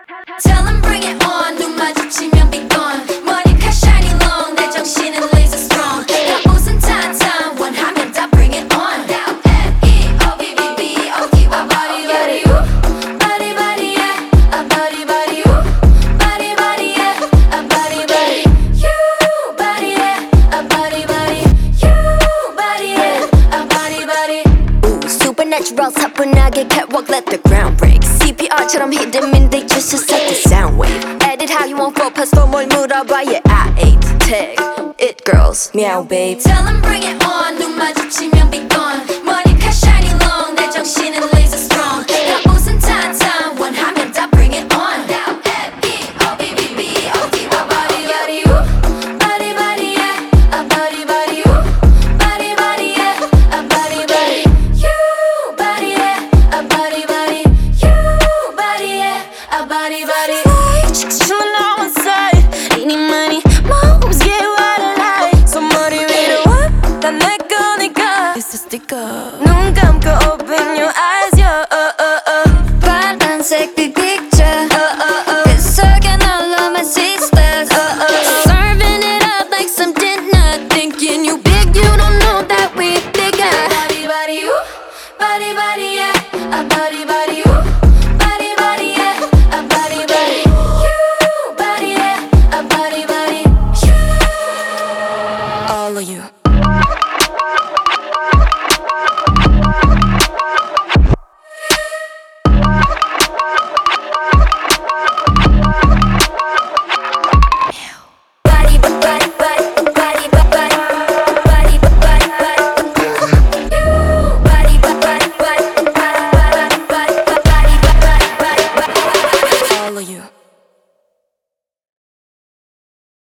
Tell them bring it on. 눈 마주치면 be gone. 머리칼 shiny long. 내 정신은 laser strong. 다 웃은 탄탄 원하면 다 bring it on. Now F-E-O-B-B-B-O-T a body body ooh. Body body yeah. A body body ooh. Body body yeah. A body body you. Body yeah. A body body you. Body yeah. A body body ooh. Supernatural 사뿐하게 catwalk let the ground break. CPR처럼 hit them in they just to set the sound wave. Edit how you want focus for 뭘 물어봐 yeah I ate tag it girls meow babe. Tell them bring it on. 눈 마주치면 be gone. 머리칼 shiny long. 내 정신은 laser strong. 다 웃은 탄탄 원하면 다 bring it on. Now F-E-O-B-B-B-O-T a body body ooh. Body body yeah. A body body ooh. Body body yeah. A body body you. Body yeah. A body body you. Body yeah. A body body